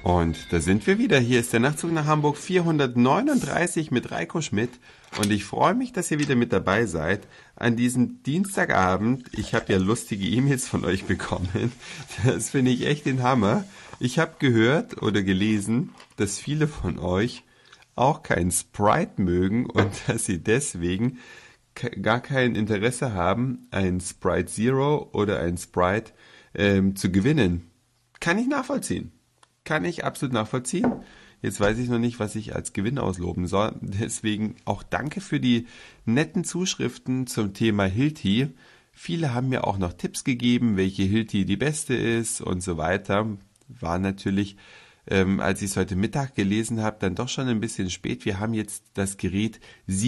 Und da sind wir wieder. Hier ist der Nachtzug nach Hamburg 439 mit Reiko Schmidt. Und ich freue mich, dass ihr wieder mit dabei seid an diesem Dienstagabend. Ich habe ja lustige E-Mails von euch bekommen. Das finde ich echt den Hammer. Ich habe gehört oder gelesen, dass viele von euch auch keinen Sprite mögen und dass sie deswegen gar kein Interesse haben, ein Sprite Zero oder ein Sprite zu gewinnen. Kann ich nachvollziehen. Kann ich absolut nachvollziehen. Jetzt weiß ich noch nicht, was ich als Gewinn ausloben soll. Deswegen auch danke für die netten Zuschriften zum Thema Hilti. Viele haben mir auch noch Tipps gegeben, welche Hilti die beste ist und so weiter. War natürlich, als ich es heute Mittag gelesen habe, dann doch schon ein bisschen spät. Wir haben jetzt das Gerät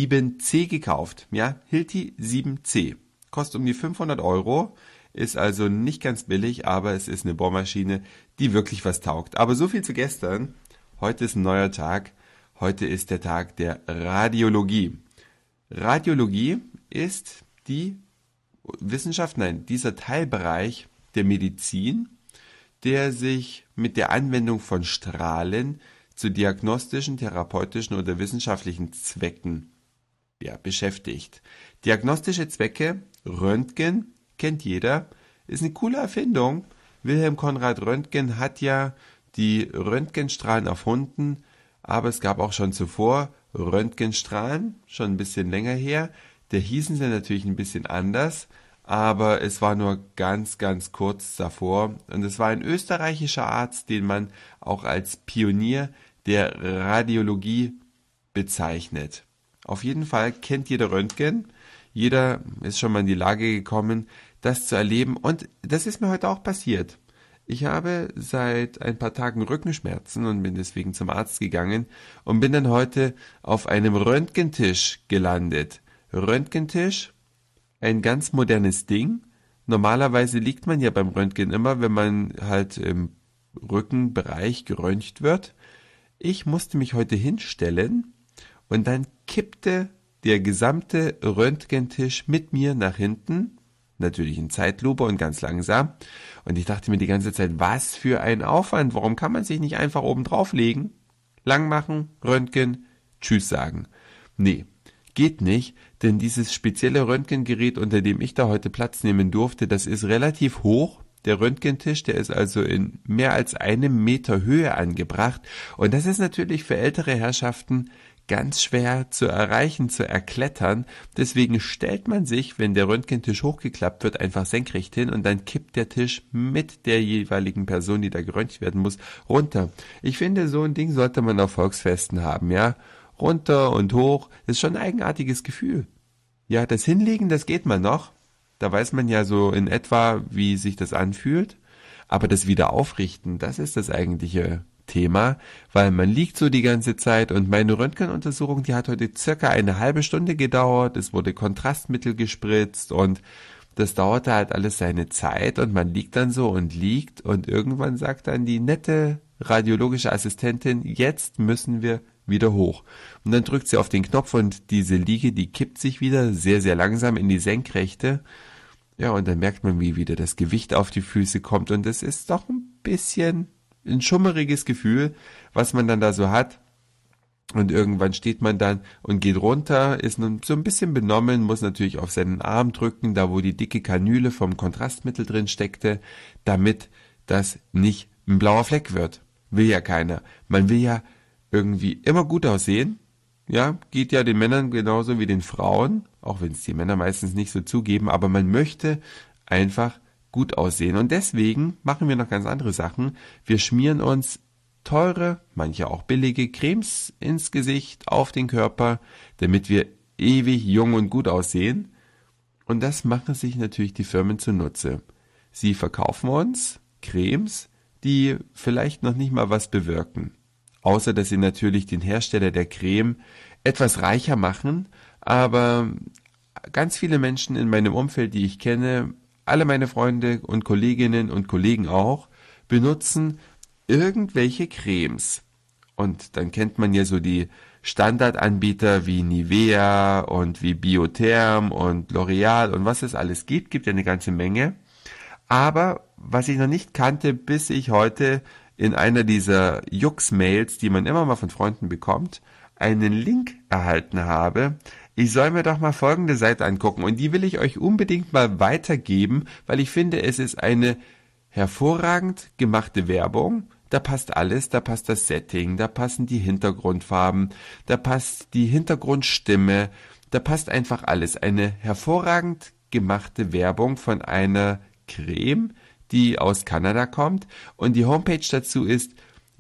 7C gekauft. Ja, Hilti 7C. Kostet um die 500 €. Ist also nicht ganz billig, aber es ist eine Bohrmaschine, die wirklich was taugt. Aber so viel zu gestern. Heute ist ein neuer Tag. Heute ist der Tag der Radiologie. Radiologie ist die Wissenschaft, dieser Teilbereich der Medizin, der sich mit der Anwendung von Strahlen zu diagnostischen, therapeutischen oder wissenschaftlichen Zwecken beschäftigt. Diagnostische Zwecke, Röntgen, kennt jeder, ist eine coole Erfindung. Wilhelm Conrad Röntgen hat ja die Röntgenstrahlen erfunden, aber es gab auch schon zuvor Röntgenstrahlen, schon ein bisschen länger her. Da hießen sie natürlich ein bisschen anders, aber es war nur ganz, ganz kurz davor. Und es war ein österreichischer Arzt, den man auch als Pionier der Radiologie bezeichnet. Auf jeden Fall kennt jeder Röntgen. Jeder ist schon mal in die Lage gekommen, das zu erleben. Und das ist mir heute auch passiert. Ich habe seit ein paar Tagen Rückenschmerzen und bin deswegen zum Arzt gegangen und bin dann heute auf einem Röntgentisch gelandet. Röntgentisch, ein ganz modernes Ding. Normalerweise liegt man ja beim Röntgen immer, wenn man halt im Rückenbereich geröntgt wird. Ich musste mich heute hinstellen und dann kippte der gesamte Röntgentisch mit mir nach hinten, natürlich in Zeitlupe und ganz langsam. Und ich dachte mir die ganze Zeit, was für ein Aufwand, warum kann man sich nicht einfach oben drauflegen, lang machen, Röntgen, tschüss sagen. Nee, geht nicht, denn dieses spezielle Röntgengerät, unter dem ich da heute Platz nehmen durfte, das ist relativ hoch. Der Röntgentisch, der ist also in mehr als 1 Meter Höhe angebracht. Und das ist natürlich für ältere Herrschaften ganz schwer zu erreichen, zu erklettern. Deswegen stellt man sich, wenn der Röntgentisch hochgeklappt wird, einfach senkrecht hin und dann kippt der Tisch mit der jeweiligen Person, die da geröntgt werden muss, runter. Ich finde, so ein Ding sollte man auf Volksfesten haben, ja. Runter und hoch, das ist schon ein eigenartiges Gefühl. Ja, das Hinlegen, das geht man noch. Da weiß man ja so in etwa, wie sich das anfühlt. Aber das Wiederaufrichten, das ist das eigentliche Thema, weil man liegt so die ganze Zeit und meine Röntgenuntersuchung, die hat heute circa 1/2 Stunde gedauert, es wurde Kontrastmittel gespritzt und das dauerte halt alles seine Zeit und man liegt dann so und liegt und irgendwann sagt dann die nette radiologische Assistentin, jetzt müssen wir wieder hoch. Und dann drückt sie auf den Knopf und diese Liege, die kippt sich wieder sehr, sehr langsam in die Senkrechte. Ja, und dann merkt man, wie wieder das Gewicht auf die Füße kommt und es ist doch ein bisschen ein schummeriges Gefühl, was man dann da so hat. Und irgendwann steht man dann und geht runter, ist nun so ein bisschen benommen, muss natürlich auf seinen Arm drücken, da wo die dicke Kanüle vom Kontrastmittel drin steckte, damit das nicht ein blauer Fleck wird. Will ja keiner. Man will ja irgendwie immer gut aussehen. Ja, geht ja den Männern genauso wie den Frauen, auch wenn es die Männer meistens nicht so zugeben, aber man möchte einfach gut aussehen. Und deswegen machen wir noch ganz andere Sachen. Wir schmieren uns teure, manche auch billige Cremes ins Gesicht, auf den Körper, damit wir ewig jung und gut aussehen. Und das machen sich natürlich die Firmen zunutze. Sie verkaufen uns Cremes, die vielleicht noch nicht mal was bewirken. Außer, dass sie natürlich den Hersteller der Creme etwas reicher machen. Aber ganz viele Menschen in meinem Umfeld, die ich kenne, alle meine Freunde und Kolleginnen und Kollegen auch, benutzen irgendwelche Cremes. Und dann kennt man ja so die Standardanbieter wie Nivea und wie Biotherm und L'Oreal und was es alles gibt ja eine ganze Menge. Aber was ich noch nicht kannte, bis ich heute in einer dieser Jux-Mails, die man immer mal von Freunden bekommt, einen Link erhalten habe. Ich soll mir doch mal folgende Seite angucken und die will ich euch unbedingt mal weitergeben, weil ich finde, es ist eine hervorragend gemachte Werbung. Da passt alles, da passt das Setting, da passen die Hintergrundfarben, da passt die Hintergrundstimme, da passt einfach alles. Eine hervorragend gemachte Werbung von einer Creme, die aus Kanada kommt und die Homepage dazu ist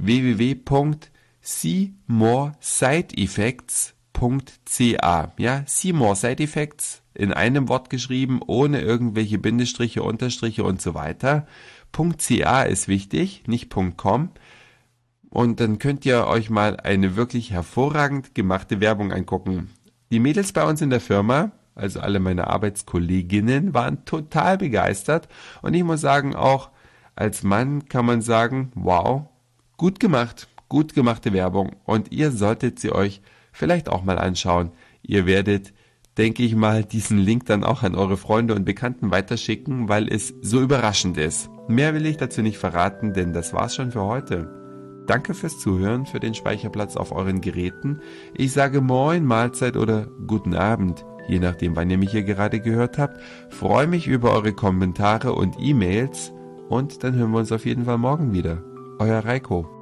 www.seemoresideeffects.ca. Ja, Seemore Side Effects in einem Wort geschrieben, ohne irgendwelche Bindestriche, Unterstriche und so weiter. .ca ist wichtig, nicht .com. Und dann könnt ihr euch mal eine wirklich hervorragend gemachte Werbung angucken. Die Mädels bei uns in der Firma, also alle meine Arbeitskolleginnen, waren total begeistert. Und ich muss sagen, auch als Mann kann man sagen, wow, gut gemacht, gut gemachte Werbung. Und ihr solltet sie euch vielleicht auch mal anschauen. Ihr werdet, denke ich mal, diesen Link dann auch an eure Freunde und Bekannten weiterschicken, weil es so überraschend ist. Mehr will ich dazu nicht verraten, denn das war's schon für heute. Danke fürs Zuhören, für den Speicherplatz auf euren Geräten. Ich sage Moin, Mahlzeit oder Guten Abend, je nachdem, wann ihr mich hier gerade gehört habt. Freue mich über eure Kommentare und E-Mails und dann hören wir uns auf jeden Fall morgen wieder. Euer Reiko.